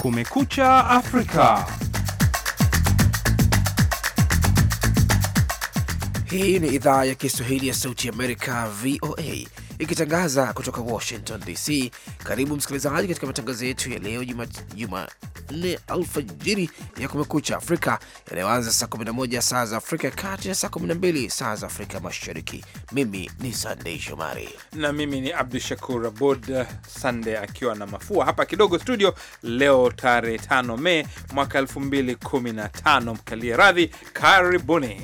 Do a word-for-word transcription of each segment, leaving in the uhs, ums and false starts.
Kumekucha Afrika. Hii ni idhaa ya Kiswahili ya Sauti ya Amerika, V O A, ikitangaza kutoka Washington D C. Karibu msikilizaji katika matangazo yetu ya leo Jumanne alfajiri ya Kumekucha Afrika, yanayoanza saa kumi na moja saa za Afrika ya Kati na saa kumi na mbili saa za Afrika Mashariki. Mimi ni Sunday Shomari na mimi ni Abdul Shakur Abud. Sunday akiwa na mafua hapa kidogo studio. Leo tarehe tano Mei mwaka elfu mbili kumi na tano. Mkalie radhi, karibuni.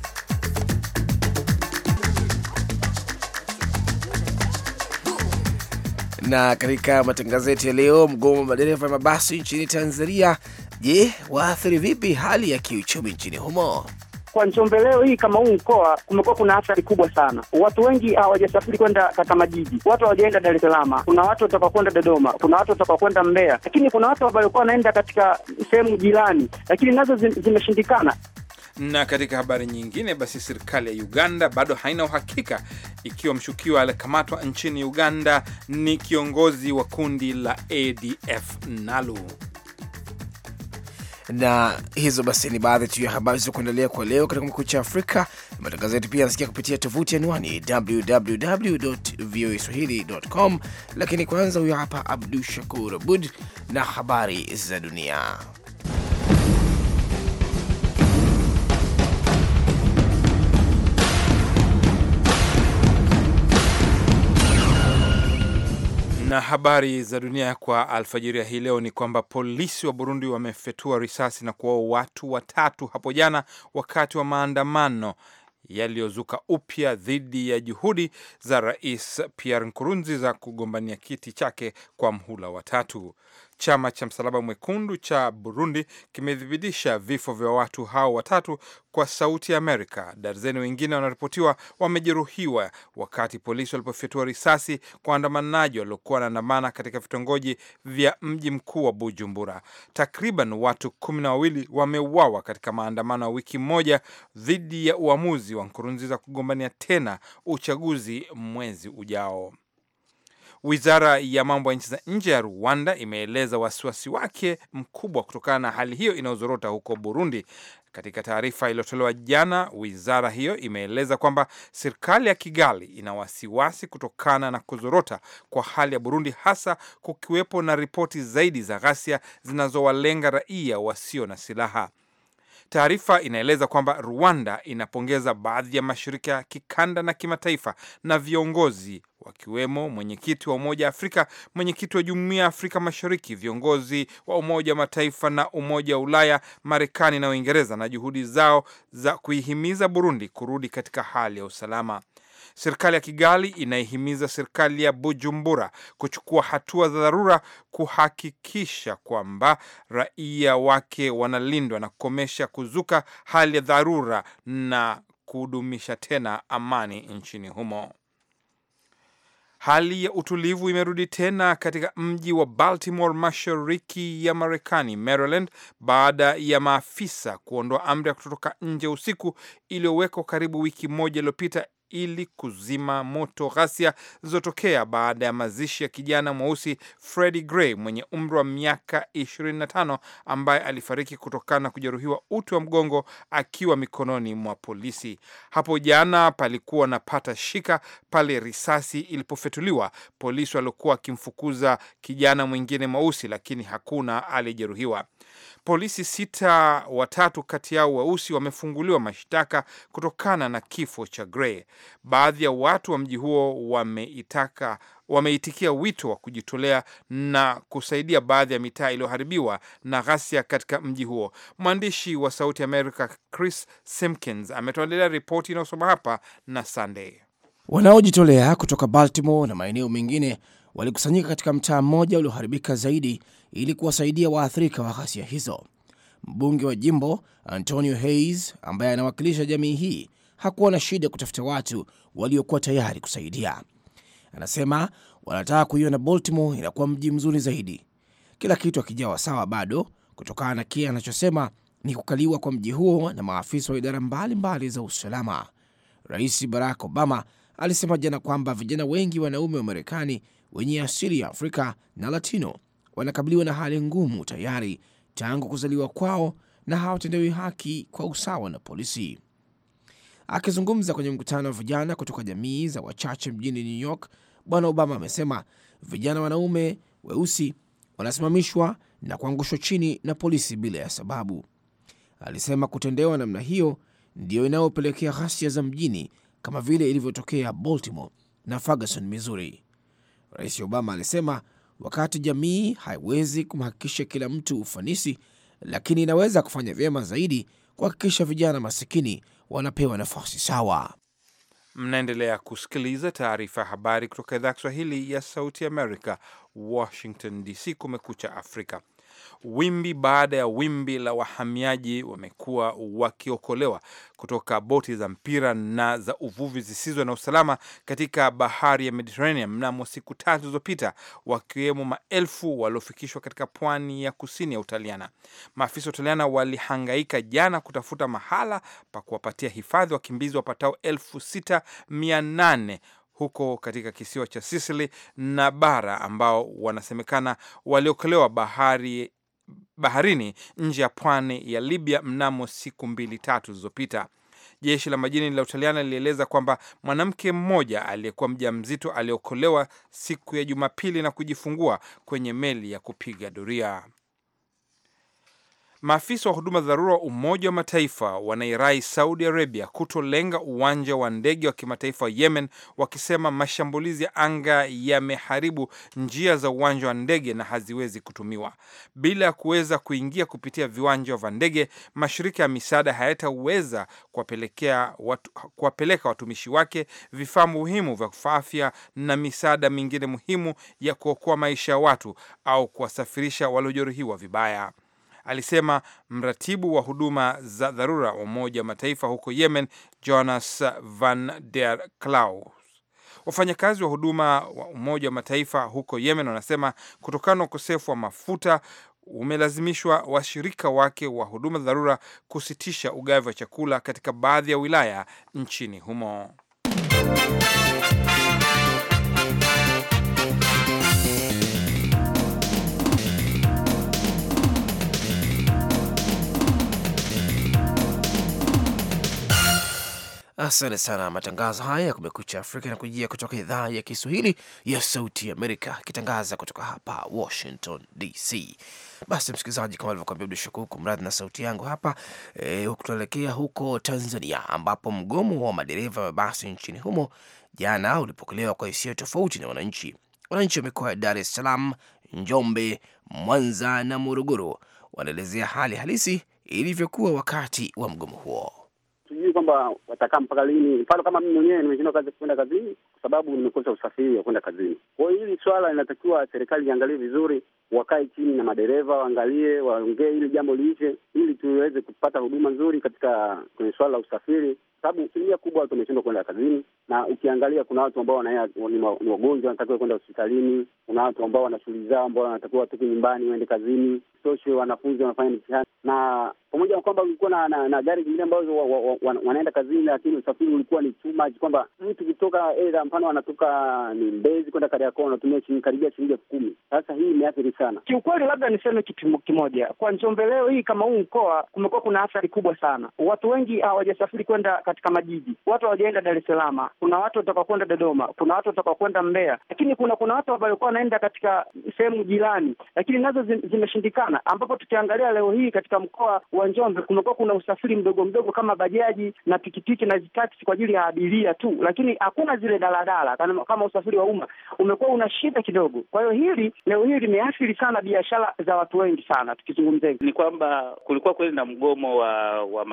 Na katika matangazo yetu ya leo, mgomo wa madereva mabasi nchini Tanzania, je, waathiri vipi hali ya kiuchumi nchini humo? Kwa Njombe leo hii kama huu mkoa kumekuwa kuna athari kubwa sana. Watu wengi hawajasafiri kwenda katika majiji. Watu hawajaenda Dar es Salaam. Kuna watu watakao kwenda Dodoma, kuna watu watakao kwenda Mbeya. Lakini kuna watu ambao walikuwa wanaenda katika sehemu jirani, lakini nazo zimeshindikana. Na katika habari nyingine, basi serikali ya Uganda bado haina uhakika ikiwa mshukiwa alikamatwa nchini Uganda ni kiongozi wa kundi la A D F Nalu. Na hizo basi ni baadhi tu ya habari za kuendelea kwa leo katika Kumekucha Afrika. Matangazo yetu pia yanasikia kupitia tovuti anwani w w w dot v o a swahili dot com. Lakini kwanza, huyo hapa Abdul Shakur Abud na habari za dunia. Na habari za dunia kwa alfajiri hii leo ni kwamba polisi wa Burundi wamefyatua risasi na kuwaua watu watatu hapo jana wakati wa maandamano yaliyozuka upya dhidi ya juhudi za Rais Pierre Nkurunziza kugombania kiti chake kwa mhula wa tatu. Chama cha Msalaba Mwekundu cha Burundi kimethibitisha vifo vya watu hao watatu kwa Sauti ya Amerika. Darzeni wengine wanaripotiwa wamejeruhiwa wakati polisi walipofyatua risasi kwa waandamanaji waliokuwa wanaandamana katika vitongoji vya mji mkuu wa Bujumbura. Takriban watu kumi na wawili wameuawa katika maandamano ya wiki moja dhidi ya uamuzi wa Nkurunziza kugombania tena uchaguzi mwezi ujao. Wizara ya mambo ya nchi za nje ya Rwanda imeeleza wasiwasi wake mkubwa kutokana na hali hiyo inayozorota huko Burundi. Katika taarifa iliyotolewa jana, wizara hiyo imeeleza kwamba serikali ya Kigali ina wasiwasi kutokana na kuzorota kwa hali ya Burundi, hasa kukiwepo na ripoti zaidi za ghasia zinazowalenga raia wasio na silaha. Taarifa inaeleza kwamba Rwanda inapongeza baadhi ya mashirika ya kikanda na kimataifa na viongozi wakiwemo mwenyekiti wa Umoja wa Afrika, mwenyekiti wa Jumuiya ya Afrika Mashariki, viongozi wa Umoja wa Mataifa na Umoja wa Ulaya, Marekani na Uingereza na juhudi zao za kuihimiza Burundi kurudi katika hali ya usalama. Serikali ya Kigali inaihimiza serikali ya Bujumbura kuchukua hatua za dharura kuhakikisha kwamba raia wake wanalindwa na kukomesha kuzuka hali ya dharura na kudumisha tena amani nchini humo. Hali ya utulivu imerudi tena katika mji wa Baltimore, mashariki ya Marekani, Maryland, baada ya maafisa kuondoa amri ya kutotoka nje usiku iliyowekwa karibu wiki moja iliyopita ili kuzima moto ghasia zilizotokea baada ya mazishi ya kijana mweusi Freddie Gray mwenye umri wa miaka ishirini na tano ambaye alifariki kutokana na kujeruhiwa uti wa mgongo akiwa mikononi mwa polisi. Hapo jana palikuwa na pata shika pale risasi ilipofetuliwa. Polisi walikuwa wakimfukuza kijana mwingine mweusi, lakini hakuna alijeruhiwa. Polisi sita, watatu kati yao weusi, wamefunguliwa mashtaka kutokana na kifo cha Gray. Baadhi ya watu wa mji huo wameitaka wameitikia wito wa kujitolea na kusaidia baadhi ya mitaa iliyoharibiwa na ghasia katika mji huo. Mwandishi wa Sauti America Chris Simpkins ametuandalia ripoti inayosoma hapa na Sunday. Wanaojitolea kutoka Baltimore na maeneo mengine walikusanyika katika mtaa mmoja ulioharibika zaidi ili kuwasaidia waathirika wa ghasia hizo. Mbunge wa jimbo Antonio Hayes, ambaye anawakilisha jamii hii, hakuwa na shida kutafuta watu waliokuwa tayari kusaidia. Anasema wanataka kuiona Baltimore inakuwa mji mzuri zaidi. Kila kitu hakijawa sawa bado, kutokana na kile anachosema ni kukaliwa kwa mji huo na maafisa wa idara mbalimbali za usalama. Rais Barack Obama alisema jana kwamba vijana wengi wanaume wa Marekani wenye asili ya Afrika na Latino wanakabiliwa na hali ngumu tayari tangu kuzaliwa kwao na hawatendewi haki kwa usawa na polisi. Akizungumza kwenye mkutano wa vijana kutoka jamii za wachache mjini New York, Bwana Obama amesema vijana wanaume weusi wanasimamishwa na kuangushwa chini na polisi bila ya sababu. Alisema kutendewa namna hiyo ndiyo inayopelekea ghasia za mjini kama vile ilivyotokea Baltimore na Ferguson, Missouri. Rais Obama alisema wakati jamii haiwezi kumhakikisha kila mtu ufanisi, lakini inaweza kufanya vyema zaidi kuhakikisha vijana masikini wanapewa nafasi sawa. Mnaendelea kusikiliza taarifa ya habari kutoka idhaa ya Kiswahili ya Sauti Amerika, Washington D C. Kumekucha Afrika. Wimbi baada ya wimbi la wahamiaji wamekuwa wakiokolewa kutoka boti za mpira na za uvuvi zisizo na usalama katika bahari ya Mediterranean mnamo siku tatu zilizopita, wakiwemo maelfu waliofikishwa katika pwani ya kusini ya Utaliana. Maafisa wa Utaliana walihangaika jana kutafuta mahala pa kuwapatia hifadhi wakimbizi wapatao elfu sita mia nane huko katika kisiwa cha Sicily na bara, ambao wanasemekana waliokolewa bahari baharini nje ya pwani ya Libya mnamo siku mbili tatu zilizopita. Jeshi la majini la Utaliana lilieleza kwamba mwanamke mmoja aliyekuwa mjamzito aliokolewa siku ya Jumapili na kujifungua kwenye meli ya kupiga doria. Maafisa wa huduma za dharura wa Umoja wa Mataifa wanairai Saudi Arabia kutolenga uwanja wa ndege wa kimataifa wa Yemen, wakisema mashambulizi ya anga yameharibu njia za uwanja wa ndege na haziwezi kutumiwa. Bila ya kuweza kuingia kupitia viwanja vya ndege, mashirika ya misaada hayataweza kuwapelekea watu, kuwapeleka watumishi wake vifaa muhimu vya afya na misaada mingine muhimu ya kuokoa maisha ya watu au kuwasafirisha waliojeruhiwa vibaya. Alisema mratibu wa huduma za dharura wa Umoja wa Mataifa huko Yemen, Jonas van der Klaus. Wafanyakazi wa huduma wa Umoja wa Mataifa huko Yemen wanasema kutokana na ukosefu wa mafuta umelazimishwa washirika wake wa huduma za dharura kusitisha ugavi wa chakula katika baadhi ya wilaya nchini humo. Asante sana. Matangazo haya ya Kumekucha Afrika na kujia kutoka idhaa ya Kiswahili ya Sauti Amerika, ikitangaza kutoka hapa Washington D C. Basi msikilizaji, kama alivyokuambia Abdul Shakur, kumradhi na sauti yangu hapa e, tunaelekea huko Tanzania ambapo mgomo wa madereva wa mabasi nchini humo jana ulipokelewa kwa hisia tofauti na wananchi. Wananchi wa mikoa ya Dar es Salaam, Njombe, Mwanza na Morogoro wanaelezea hali halisi ilivyokuwa wakati wa mgomo huo. Sijui kwamba watakaa mpaka lini. Mfano kama mimi mwenyewe nimeshindwa kazi kwenda kazini kwa sababu nimekosa usafiri wa kwenda kazini. Kwa hiyo hili swala linatakiwa serikali iangalie vizuri, wakae chini na madereva waangalie, waongee ili jambo liishe, ili tuweze kupata huduma nzuri katika kwenye swala la usafiri, sababu asilimia kubwa watu wameshindwa kwenda kazini. Na ukiangalia kuna watu ambao wana ni wagonjwa wanatakiwa kwenda hospitalini, kuna watu ambao wana shughuli zao ambao wanatakiwa watoke nyumbani waende kazini, toshe wanafunzi wanafanya mitihani, na pamoja na kwamba ulikuwa na, na, na gari zingine ambazo wa, wa, wa, wa, wanaenda kazini, lakini usafiri ulikuwa ni too much, kwamba mtu kutoka either mfano anatoka ni Mbezi kwenda Kariakoo anatumia shilingi karibia shilingi elfu kumi. Sasa hii imeathiri sana. Kiukweli labda niseme kitu kimoja. Kwa Njombe leo hii kama huu mkoa kumekuwa kuna athari kubwa sana. Watu wengi hawajasafiri kwenda katika majiji. Watu hawajaenda Dar es Salaam. Kuna watu wataka kwenda Dodoma, kuna watu wataka kwenda Mbeya. Lakini kuna kuna watu ambao walikuwa wanaenda katika sehemu jirani, lakini nazo zimeshindikana, ambapo tukiangalia leo hii katika mkoa wa Njombe kumekuwa kuna usafiri mdogo mdogo kama bajaji na pikipiki na taxi kwa ajili ya abiria tu, lakini hakuna zile daladala kama, kama usafiri wa umma umekuwa una shida kidogo. Kwa hiyo hili leo hili limeathiri sana biashara za watu wengi sana. Tukizungumzia ni kwamba kulikuwa kweli na mgomo wa wa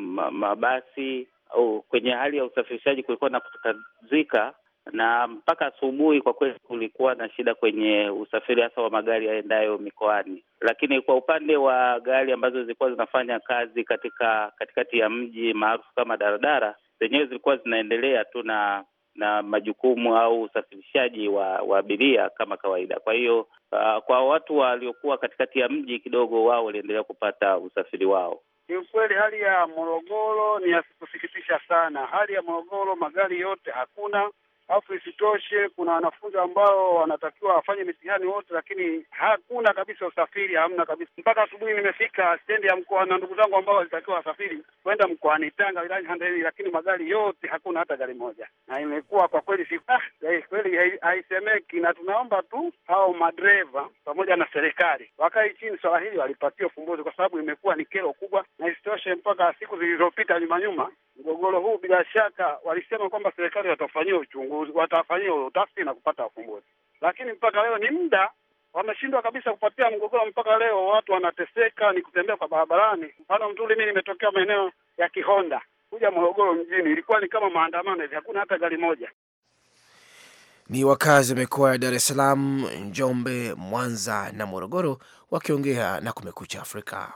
mabasi au kwenye hali ya usafirishaji kulikuwa na kutakazika, na mpaka asubuhi kwa kweli kulikuwa na shida kwenye usafiri hasa wa magari yaendayo mikoani. Lakini kwa upande wa gari ambazo zilikuwa zinafanya kazi katika katikati ya mji maarufu kama daradara, zenyewe zilikuwa zinaendelea tu na na majukumu au usafirishaji wa, wa abiria kama kawaida. Kwa hiyo uh, kwa watu waliokuwa katikati ya mji kidogo, wao waliendelea kupata usafiri wao. Kiukweli hali ya Morogoro ni ya kusikitisha sana. Hali ya Morogoro magari yote hakuna, Alafu isitoshe kuna wanafunzi ambao wanatakiwa wafanye mitihani wote, lakini hakuna kabisa usafiri, hamna kabisa. Mpaka asubuhi nimefika stendi ya mkoa na ndugu zangu ambao walitakiwa wasafiri kwenda mkoani Tanga wilayani Handeni, lakini magari yote hakuna hata gari moja, na imekuwa kwa kweli si ah, kweli haisemeki, na tunaomba tu hao madereva pamoja na serikali wakae chini, swala hili walipatia ufumbuzi, kwa sababu imekuwa ni kero kubwa. Na isitoshe mpaka siku zilizopita nyuma nyuma, mgogoro huu bila shaka walisema kwamba serikali watafanyia uchunguzi, watafanyia utafiti na kupata ufumbuzi, lakini mpaka leo ni muda wameshindwa kabisa kupatia mgogoro. Mpaka leo watu wanateseka, ni kutembea kwa barabarani. Mfano mzuri, mimi nimetokea maeneo ya Kihonda kuja Morogoro mjini, ilikuwa ni kama maandamano hivi, hakuna hata gari moja. Ni wakazi wa mikoa ya Dar es Salaam, Njombe, Mwanza na Morogoro wakiongea na Kumekucha Afrika.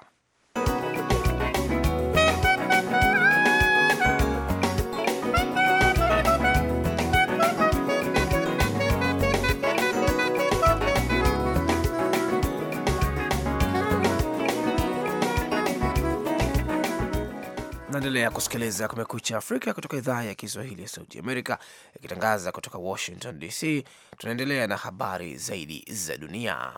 Naendelea kusikiliza Kumekucha Afrika kutoka idhaa ya Kiswahili ya Sauti Amerika ikitangaza kutoka Washington D C. Tunaendelea na habari zaidi za dunia.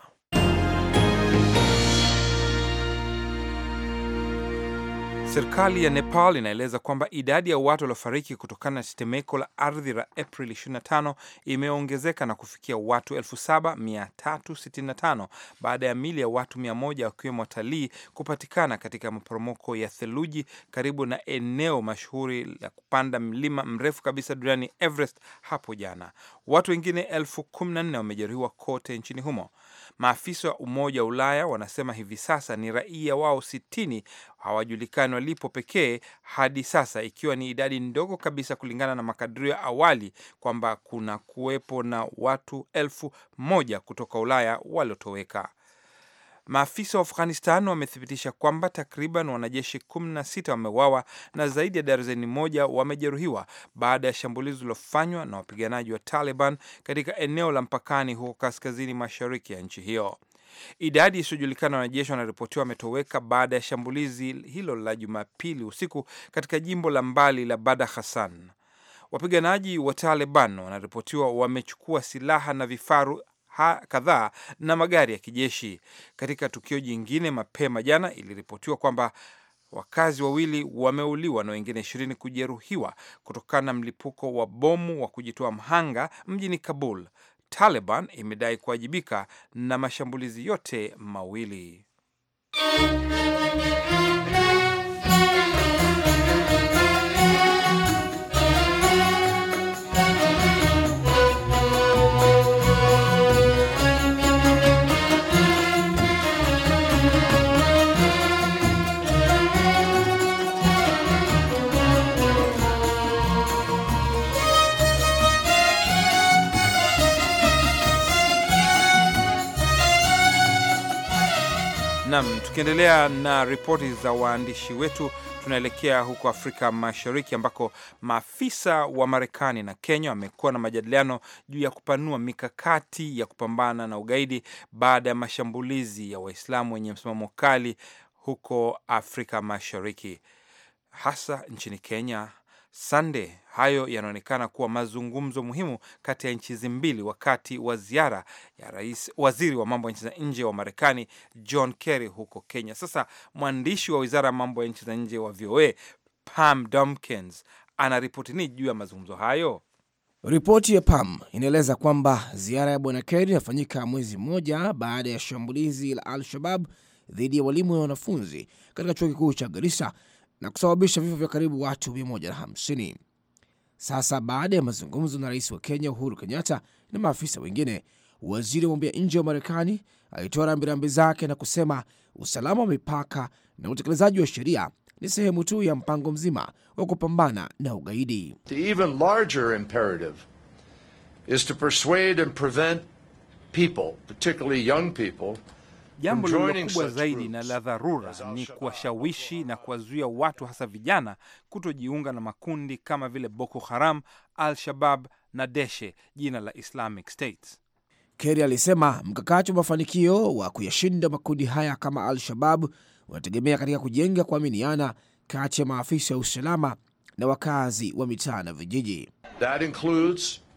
Serikali ya Nepal inaeleza kwamba idadi ya watu waliofariki kutokana na tetemeko la ardhi la Aprili ishirini na tano imeongezeka na kufikia watu elfu saba mia tatu sitini na tano baada ya mili ya watu mia moja wakiwemo watalii kupatikana katika maporomoko ya theluji karibu na eneo mashuhuri la kupanda mlima mrefu kabisa duniani Everest hapo jana. Watu wengine elfu kumi na nne wamejeruhiwa kote nchini humo. Maafisa wa Umoja wa Ulaya wanasema hivi sasa ni raia wao sitini hawajulikani walipo pekee hadi sasa, ikiwa ni idadi ndogo kabisa kulingana na makadirio ya awali kwamba kuna kuwepo na watu elfu moja kutoka Ulaya waliotoweka. Maafisa wa Afghanistan wamethibitisha kwamba takriban wanajeshi kumi na sita wameuawa na zaidi ya darzeni moja wamejeruhiwa baada ya shambulizi lililofanywa na wapiganaji wa Taliban katika eneo la mpakani huko kaskazini mashariki ya nchi hiyo. Idadi isiyojulikana wanajeshi wanaripotiwa wametoweka baada ya shambulizi hilo la Jumapili usiku katika jimbo la mbali la Badakhshan. Wapiganaji wa Taliban wanaripotiwa wamechukua silaha na vifaru kadhaa na magari ya kijeshi. Katika tukio jingine mapema jana iliripotiwa kwamba wakazi wawili wameuliwa na wengine ishirini kujeruhiwa kutokana na mlipuko wa bomu wa kujitoa mhanga mjini Kabul. Taliban imedai kuwajibika na mashambulizi yote mawili. Naam, tukiendelea na ripoti za waandishi wetu, tunaelekea huko Afrika Mashariki ambako maafisa wa Marekani na Kenya wamekuwa na majadiliano juu ya kupanua mikakati ya kupambana na ugaidi baada ya mashambulizi ya Waislamu wenye msimamo kali huko Afrika Mashariki, hasa nchini Kenya. Sunday, hayo yanaonekana kuwa mazungumzo muhimu kati ya nchi hizi mbili wakati wa ziara ya rais waziri wa mambo ya nchi za nje wa Marekani John Kerry huko Kenya. Sasa mwandishi wa Wizara ya Mambo ya Nchi za Nje wa V O A Pam Dumpkins anaripoti nini juu ya mazungumzo hayo? Ripoti ya Pam inaeleza kwamba ziara ya Bwana Kerry inafanyika mwezi mmoja baada ya shambulizi la Al-Shabaab dhidi ya walimu na wanafunzi katika chuo kikuu cha Garissa na kusababisha vifo vya karibu watu mia moja na hamsini. Sasa baada ya mazungumzo na rais wa Kenya Uhuru Kenyatta na maafisa wengine, waziri wa mambo ya nje wa Marekani alitoa rambirambi zake na kusema usalama wa mipaka na utekelezaji wa sheria ni sehemu tu ya mpango mzima wa kupambana na ugaidi. The even larger imperative is to persuade and prevent people, particularly young people. Jambo lililo kubwa zaidi na la dharura ni kuwashawishi na kuwazuia watu hasa vijana kutojiunga na makundi kama vile Boko Haram, Al-Shabaab na Daesh, jina la Islamic State. Kerry alisema mkakati wa mafanikio wa kuyashinda makundi haya kama Al-Shabaab unategemea katika kujenga kuaminiana kati ya maafisa ya usalama na wakazi wa mitaa na vijiji. That includes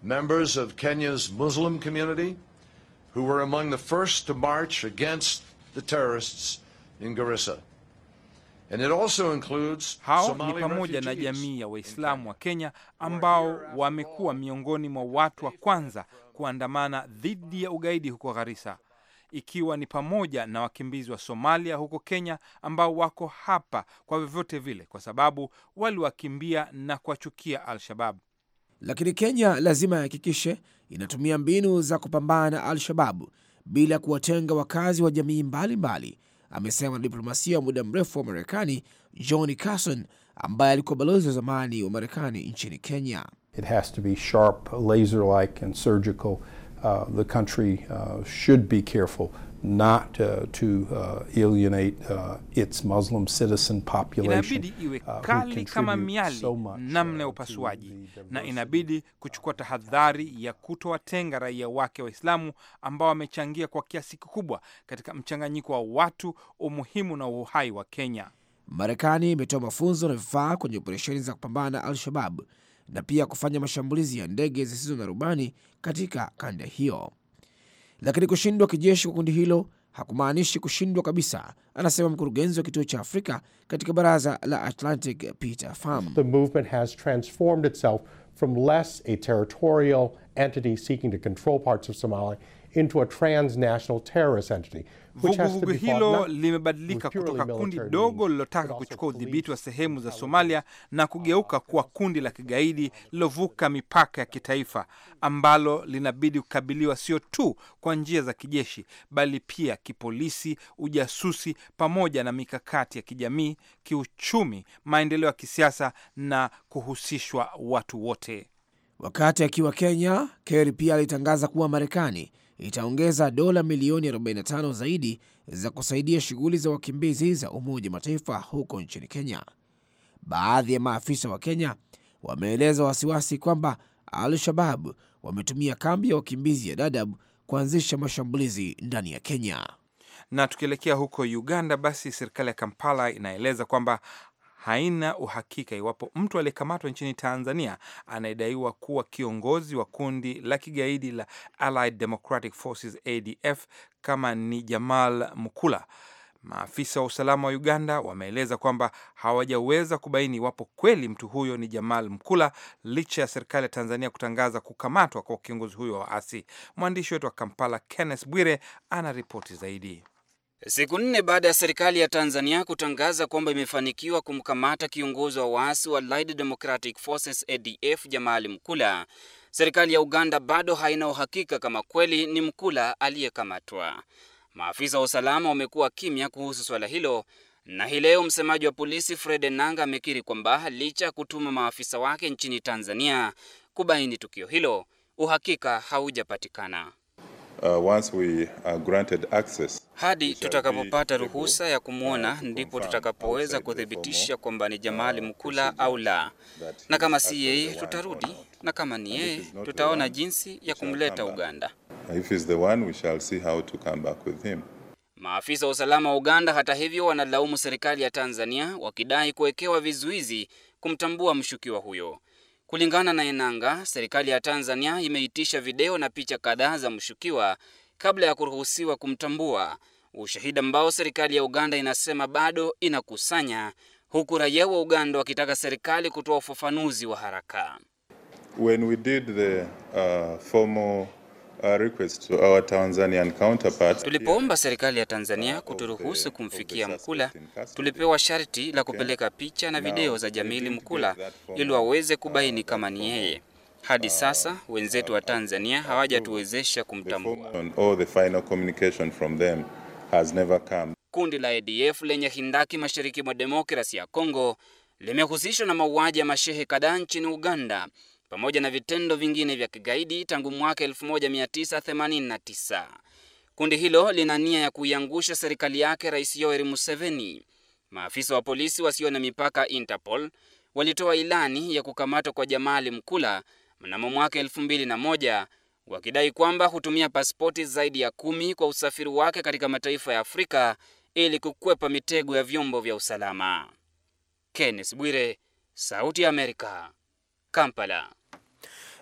members of Kenya's Muslim community who were among the first to march against the terrorists in Garissa. And it also includes hao Somali ni pamoja na refugees. jamii ya Waislamu wa Kenya ambao wamekuwa miongoni mwa watu wa kwanza kuandamana dhidi ya ugaidi huko Garissa, ikiwa ni pamoja na wakimbizi wa Somalia huko Kenya ambao wako hapa kwa vyovyote vile kwa sababu waliwakimbia na kuwachukia Al-Shabaab. Lakini Kenya lazima ihakikishe inatumia mbinu za kupambana na Al-Shabaab bila kuwatenga wakazi wa jamii mbalimbali, amesema diplomasia wa muda mrefu wa Marekani Johnny Carson ambaye alikuwa balozi wa zamani wa Marekani nchini Kenya. It has to be sharp, laser-like and surgical. Uh, the country uh, should be careful not uh, to uh, alienate uh, its Muslim citizen population. Inabidi iwe kali kama miali so namna ya upasuaji, na inabidi kuchukua tahadhari ya kutowatenga raia wake Waislamu ambao wamechangia kwa kiasi kikubwa katika mchanganyiko wa watu, umuhimu na uhai wa Kenya. Marekani imetoa mafunzo na vifaa kwenye operesheni za kupambana na Al-Shabaab na pia kufanya mashambulizi ya ndege zisizo na rubani katika kanda hiyo. Lakini kushindwa kijeshi kwa kundi hilo hakumaanishi kushindwa kabisa, anasema mkurugenzi wa kituo cha Afrika katika baraza la Atlantic Peter Pham. The movement has transformed itself from less a territorial entity seeking to control parts of Somalia into a transnational terrorist entity. Vuguvugu hilo limebadilika kutoka kundi dogo lilotaka kuchukua udhibiti wa sehemu za Somalia na kugeuka kuwa kundi la kigaidi lilovuka mipaka ya kitaifa ambalo linabidi kukabiliwa sio tu kwa njia za kijeshi bali pia kipolisi, ujasusi pamoja na mikakati ya kijamii, kiuchumi, maendeleo ya kisiasa na kuhusishwa watu wote. Wakati akiwa Kenya, Kerry pia alitangaza kuwa Marekani itaongeza dola milioni arobaini na tano zaidi za kusaidia shughuli za wakimbizi za Umoja wa Mataifa huko nchini Kenya. Baadhi ya maafisa wa Kenya wameeleza wasiwasi kwamba Al-Shabaab wametumia kambi ya wakimbizi ya Dadaab kuanzisha mashambulizi ndani ya Kenya. Na tukielekea huko Uganda, basi serikali ya Kampala inaeleza kwamba haina uhakika iwapo mtu aliyekamatwa nchini Tanzania anayedaiwa kuwa kiongozi wa kundi la kigaidi la Allied Democratic Forces A D F kama ni Jamal Mukula. Maafisa wa usalama wa Uganda wameeleza kwamba hawajaweza kubaini iwapo kweli mtu huyo ni Jamal Mukula licha ya serikali ya Tanzania kutangaza kukamatwa kwa kiongozi huyo wa asi. Mwandishi wetu wa Kampala Kenneth Bwire ana ripoti zaidi. Siku nne baada ya serikali ya Tanzania kutangaza kwamba imefanikiwa kumkamata kiongozi wa waasi wa Allied Democratic Forces A D F Jamal Mukula, serikali ya Uganda bado haina uhakika kama kweli ni Mukula aliyekamatwa. Maafisa wa usalama wamekuwa kimya kuhusu swala hilo, na hii leo msemaji wa polisi Fred Enanga amekiri kwamba licha kutuma maafisa wake nchini Tanzania kubaini tukio hilo, uhakika haujapatikana. Uh, once we are granted access, hadi tutakapopata ruhusa ya kumwona ndipo tutakapoweza kuthibitisha kwamba ni Jamal Mukula au la, na kama si yeye tutarudi, na kama ni yeye tutaona jinsi ya kumleta Uganda. If he's the one, we shall see how to come back with him. Maafisa wa usalama wa Uganda hata hivyo wanalaumu serikali ya Tanzania wakidai kuwekewa vizuizi kumtambua mshukiwa huyo. Kulingana na Enanga, serikali ya Tanzania imeitisha video na picha kadhaa za mshukiwa kabla ya kuruhusiwa kumtambua, ushahidi ambao serikali ya Uganda inasema bado inakusanya, huku raia wa Uganda wakitaka serikali kutoa ufafanuzi wa haraka. When we did the uh, formal uh, request to our Tanzanian counterparts, tulipoomba serikali ya Tanzania kuturuhusu kumfikia Mukula, tulipewa sharti la kupeleka picha na video za Jamili Mukula ili waweze kubaini kama ni yeye. Hadi sasa wenzetu wa Tanzania hawajatuwezesha kumtambua. All the final communication from them has never come. Kundi la A D F lenye hindaki mashariki mwa demokrasia ya Kongo limehusishwa na mauaji ya mashehe kadhaa nchini Uganda pamoja na vitendo vingine vya kigaidi tangu mwaka elfu moja mia tisa themanini na tisa. Kundi hilo lina nia ya kuiangusha serikali yake Rais Yoweri Museveni. Maafisa wa polisi wasio na mipaka Interpol walitoa ilani ya kukamatwa kwa Jamal Mukula mnamo mwaka elfu mbili na moja, wakidai kwamba hutumia pasipoti zaidi ya kumi kwa usafiri wake katika mataifa ya Afrika ili kukwepa mitego ya vyombo vya usalama. Kenneth Bwire, Sauti ya Amerika, Kampala.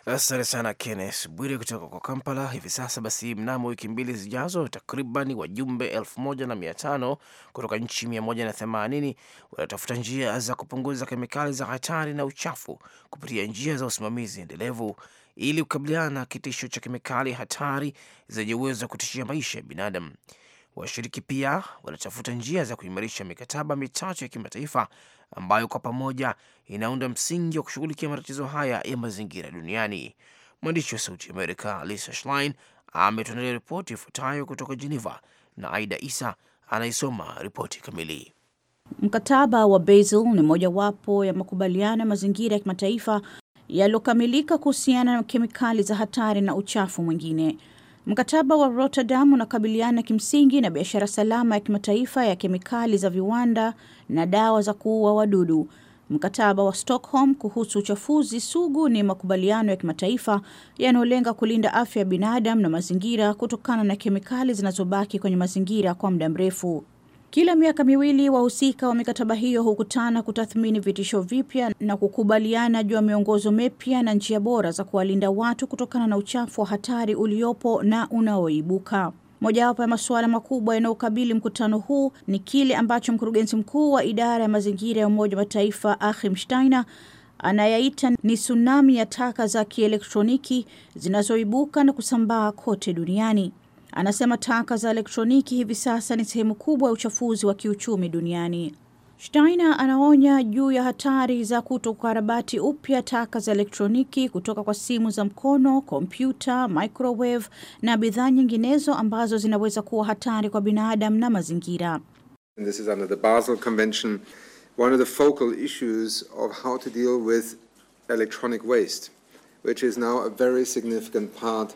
Asante sana Kenneth Bwire kutoka kwa Kampala. Hivi sasa basi, mnamo wiki mbili zijazo, takriban wajumbe elfu moja na mia tano kutoka nchi mia moja na themanini wanatafuta njia za kupunguza kemikali za hatari na uchafu kupitia njia za usimamizi endelevu ili kukabiliana na kitisho cha kemikali hatari zenye uwezo wa kutishia maisha ya binadamu. Washiriki pia wanatafuta njia za kuimarisha mikataba mitatu ya kimataifa ambayo kwa pamoja inaunda msingi wa kushughulikia matatizo haya ya mazingira duniani. Mwandishi wa Sauti Amerika Lisa Schlein ametuandalia ripoti ifuatayo kutoka Geneva na Aida Isa anaisoma ripoti kamili. Mkataba wa Basel ni mojawapo ya makubaliano ya mazingira ya kimataifa yaliyokamilika kuhusiana na kemikali za hatari na uchafu mwingine. Mkataba wa Rotterdam unakabiliana kimsingi na biashara salama ya kimataifa ya kemikali za viwanda na dawa za kuua wadudu. Mkataba wa Stockholm kuhusu uchafuzi sugu ni makubaliano ya kimataifa yanayolenga kulinda afya ya binadamu na mazingira kutokana na kemikali zinazobaki kwenye mazingira kwa muda mrefu. Kila miaka miwili wahusika wa mikataba hiyo hukutana kutathmini vitisho vipya na kukubaliana juu ya miongozo mipya na njia bora za kuwalinda watu kutokana na uchafu wa hatari uliopo na unaoibuka. Mojawapo ya masuala makubwa yanayokabili mkutano huu ni kile ambacho mkurugenzi mkuu wa idara ya mazingira ya Umoja wa Mataifa Achim Steiner anayaita ni tsunami ya taka za kielektroniki zinazoibuka na kusambaa kote duniani. Anasema taka za elektroniki hivi sasa ni sehemu kubwa ya uchafuzi wa kiuchumi duniani. Steiner anaonya juu ya hatari za kutokarabati upya taka za elektroniki kutoka kwa simu za mkono, kompyuta, microwave na bidhaa nyinginezo ambazo zinaweza kuwa hatari kwa binadamu na mazingira. This is under the Basel Convention, one of the focal issues of how to deal with electronic waste, which is now a very significant part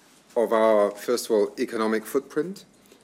of our, first of all, economic footprint.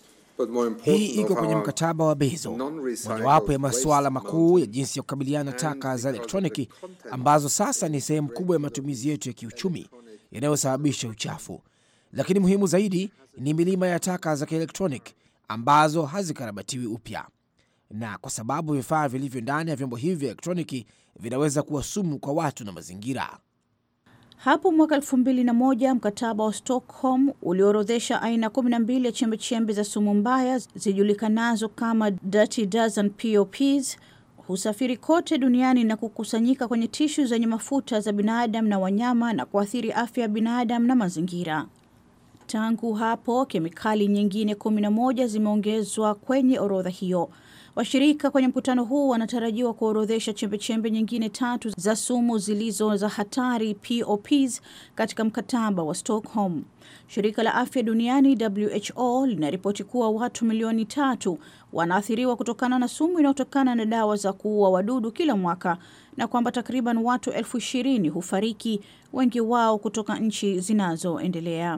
Hii iko kwenye mkataba wa Basel, mojawapo ya masuala makuu ya jinsi ya kukabiliana na taka za elektroniki ambazo sasa ni sehemu kubwa ya matumizi yetu ya kiuchumi yanayosababisha uchafu. Lakini muhimu zaidi ni milima ya taka za kielektroniki ambazo hazikarabatiwi upya, na kwa sababu vifaa vilivyo ndani ya vyombo hivi vya elektroniki vinaweza kuwa sumu kwa watu na mazingira. Hapo mwaka elfu mbili na moja mkataba wa Stockholm uliorodhesha aina kumi na mbili ya chembe-chembe za sumu mbaya zijulikanazo kama Dirty Dozen P O Ps husafiri kote duniani na kukusanyika kwenye tishu zenye mafuta za binadamu na wanyama na kuathiri afya ya binadamu na mazingira. Tangu hapo kemikali nyingine kumi na moja zimeongezwa kwenye orodha hiyo. Washirika kwenye mkutano huu wanatarajiwa kuorodhesha chembe-chembe nyingine tatu za sumu zilizo za hatari P O Ps katika mkataba wa Stockholm. Shirika la Afya Duniani W H O linaripoti kuwa watu milioni tatu wanaathiriwa kutokana na sumu inayotokana na dawa za kuua wadudu kila mwaka, na kwamba takriban watu elfu ishirini hufariki, wengi wao kutoka nchi zinazoendelea.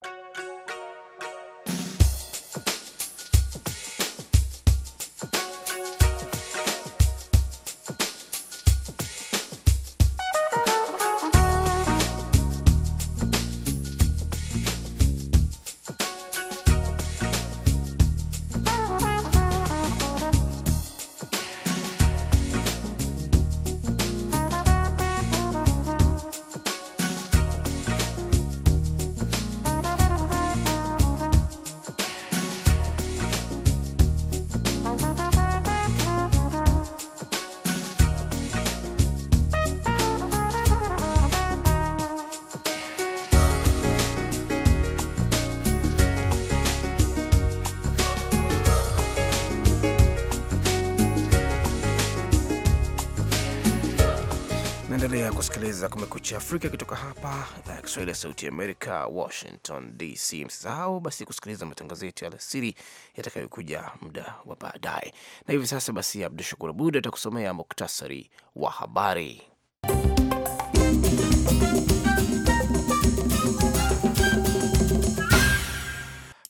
Naendelea kusikiliza Kumekucha Afrika kutoka hapa idhaa ya Kiswahili ya Sauti ya Amerika, Washington D C. Msisahau basi kusikiliza matangazo yetu ya alasiri yatakayokuja muda wa baadaye. Na hivi sasa basi Abdul Shakur Abud atakusomea muktasari wa habari.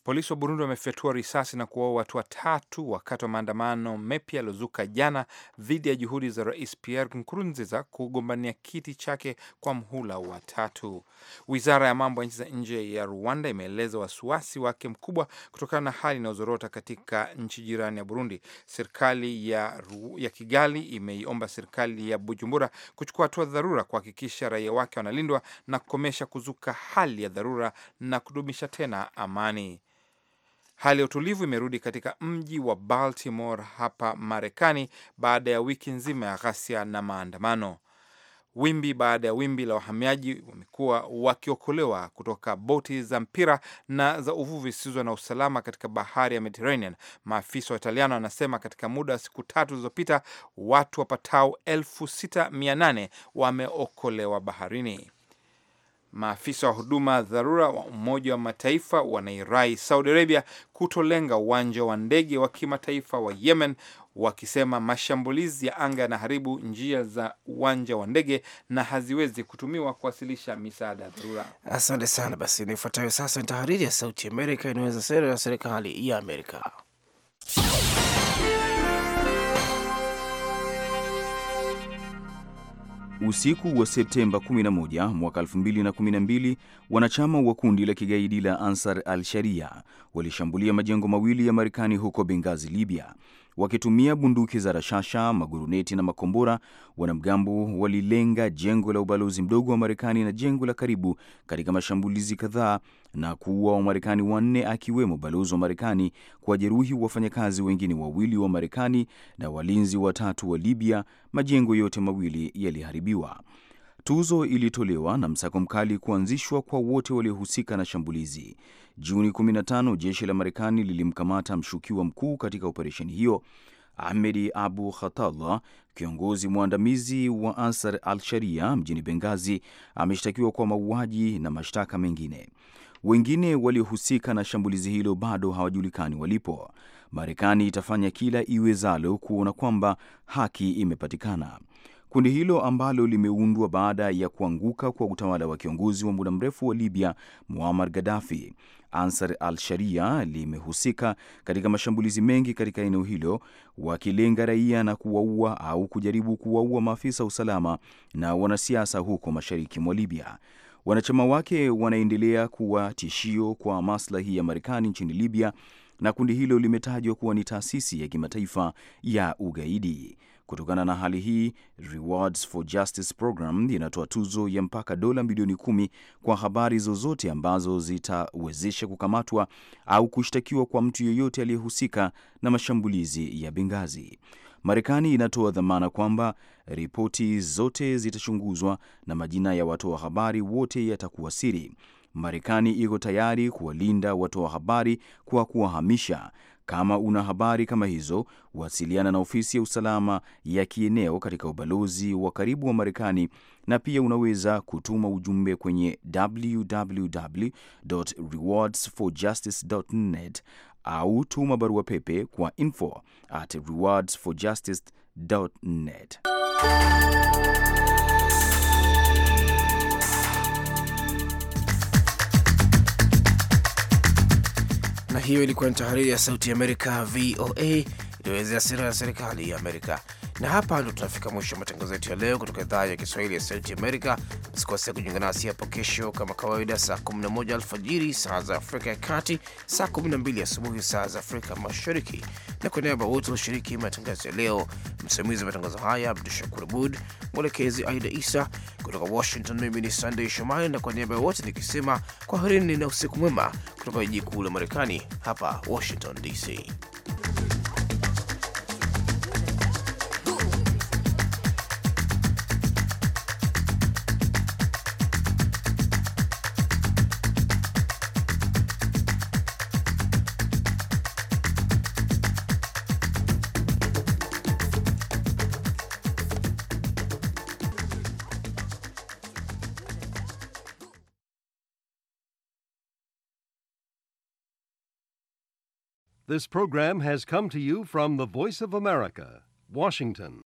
Polisi wa Burundi wamefyatua risasi na kuwaua watu watatu wakati wa maandamano mapya yaliozuka jana dhidi ya juhudi za Rais Pierre Nkurunziza kugombania kiti chake kwa mhula wa tatu. Wizara ya mambo ya nchi za nje ya Rwanda imeeleza wasiwasi wake mkubwa kutokana na hali inayozorota katika nchi jirani ya Burundi. Serikali ya, ya Kigali imeiomba serikali ya Bujumbura kuchukua hatua dharura kuhakikisha raia wake wanalindwa na kukomesha kuzuka hali ya dharura na kudumisha tena amani. Hali ya utulivu imerudi katika mji wa Baltimore hapa Marekani baada ya wiki nzima ya ghasia na maandamano. Wimbi baada ya wimbi la wahamiaji wamekuwa wakiokolewa kutoka boti za mpira na za uvuvi zisizo na usalama katika bahari ya Mediterranean. Maafisa wa Italiano wanasema katika muda wa siku tatu zilizopita watu wapatao elfu sita mia nane wameokolewa baharini. Maafisa wa huduma dharura wa Umoja wa Mataifa wanairai Saudi Arabia kutolenga uwanja wa ndege wa kimataifa wa Yemen, wakisema mashambulizi ya anga yanaharibu njia za uwanja wa ndege na haziwezi kutumiwa kuwasilisha misaada ya dharura. Asante sana. Basi nifuatayo sasa ni tahariri ya Sauti ya Amerika inaweza sera ya serikali ya Amerika. Usiku wa Septemba kumi na moja mwaka elfu mbili na kumi na mbili, wanachama wa kundi la kigaidi la Ansar al-Sharia walishambulia majengo mawili ya Marekani huko Benghazi, Libya. Wakitumia bunduki za rashasha, maguruneti na makombora, wanamgambo walilenga jengo la ubalozi mdogo wa Marekani na jengo la karibu katika mashambulizi kadhaa na kuua Wamarekani wanne akiwemo balozi wa Marekani, kwa jeruhi wafanyakazi wengine wawili wa Marekani na walinzi watatu wa Libya. Majengo yote mawili yaliharibiwa. Tuzo ilitolewa na msako mkali kuanzishwa kwa wote waliohusika na shambulizi. Juni kumi na tano, jeshi la Marekani lilimkamata mshukiwa mkuu katika operesheni hiyo. Ahmed Abu Khatallah, kiongozi mwandamizi wa Ansar al-Sharia mjini Benghazi, ameshtakiwa kwa mauaji na mashtaka mengine. Wengine waliohusika na shambulizi hilo bado hawajulikani walipo. Marekani itafanya kila iwezalo kuona kwamba haki imepatikana. Kundi hilo ambalo limeundwa baada ya kuanguka kwa utawala wa kiongozi wa muda mrefu wa Libya Muammar Gaddafi, Ansar al-Sharia limehusika katika mashambulizi mengi katika eneo hilo, wakilenga raia na kuwaua au kujaribu kuwaua maafisa usalama na wanasiasa huko mashariki mwa Libya. Wanachama wake wanaendelea kuwa tishio kwa maslahi ya Marekani nchini Libya, na kundi hilo limetajwa kuwa ni taasisi ya kimataifa ya ugaidi. Kutokana na hali hii, Rewards for Justice Program inatoa tuzo ya mpaka dola milioni kumi kwa habari zozote ambazo zitawezesha kukamatwa au kushtakiwa kwa mtu yeyote aliyehusika na mashambulizi ya Benghazi. Marekani inatoa dhamana kwamba ripoti zote zitachunguzwa na majina ya watoa habari wote yatakuwa siri. Marekani iko tayari kuwalinda watoa habari kwa kuwahamisha. Kama una habari kama hizo, wasiliana na ofisi ya usalama ya kieneo katika ubalozi wa karibu wa Marekani, na pia unaweza kutuma ujumbe kwenye w w w dot rewards for justice dot net au tuma barua pepe kwa info at rewards for justice dot net. Na hiyo ilikuwa ni tahariri ya Sauti ya Amerika V O A iliyoelezea sera ya serikali ya Amerika. Na hapa ndo tunafika mwisho wa matangazo yetu ya leo kutoka idhaa ya Kiswahili ya Sauti ya Amerika. Msikose kujiunga nasi hapo kesho kama kawaida saa kumi na moja alfajiri saa za Afrika ya Kati, saa kumi na mbili asubuhi saa za Afrika Mashariki. Na kwa niaba wote washiriki matangazo ya leo, msimamizi wa matangazo haya Abdul Shakur Abud, mwelekezi Aida Isa kutoka Washington, mimi ni Sunday Shomari, na kwa niaba wote nikisema kwaherini na usiku mwema kutoka jiji kuu la Marekani hapa Washington D C. This program has come to you from the Voice of America, Washington.